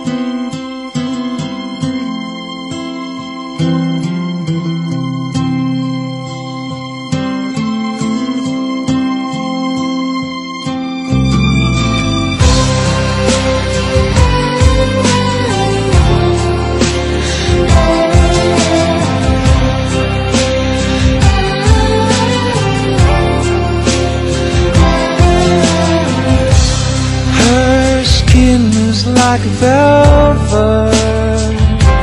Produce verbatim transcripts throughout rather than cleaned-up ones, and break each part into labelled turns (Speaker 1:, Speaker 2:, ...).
Speaker 1: Like velvet,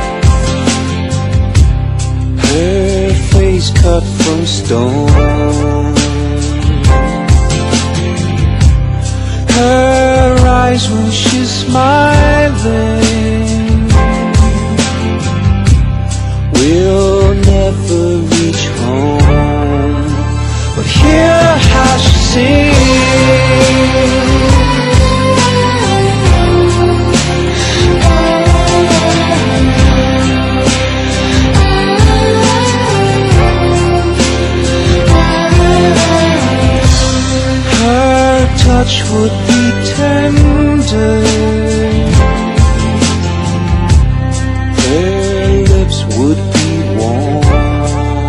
Speaker 1: her face cut from stone, her eyes when she's smiling will never reach home, but hear how she sings. Touch would be tender, her lips would be warm,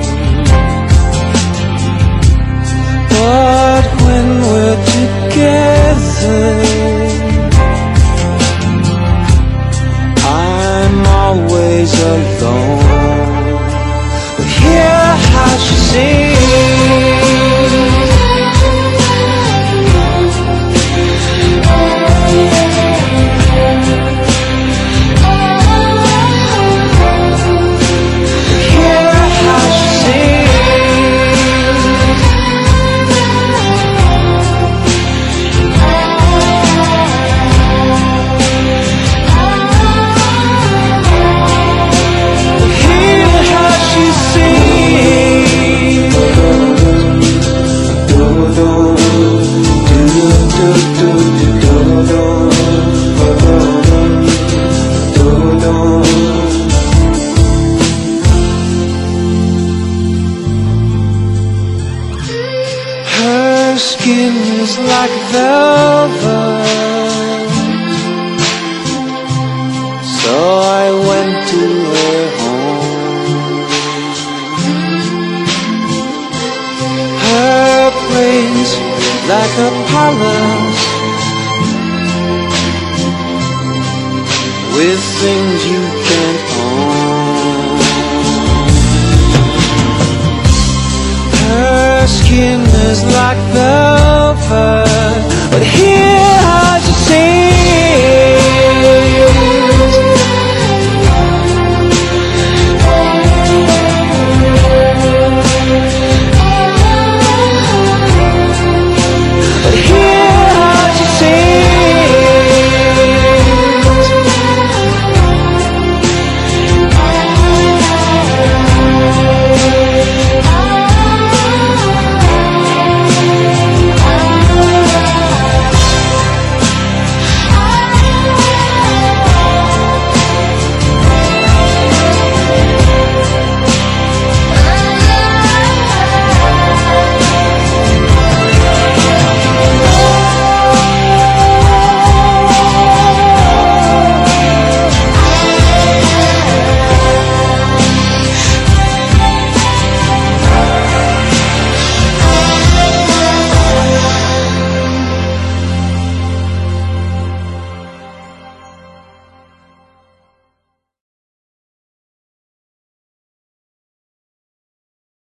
Speaker 1: but when we're together, I'm always alone. But hear how she sings. Her skin is like velvet, so I went to her home. Her place like a palace, with things you can't own. Her skin is like velvet,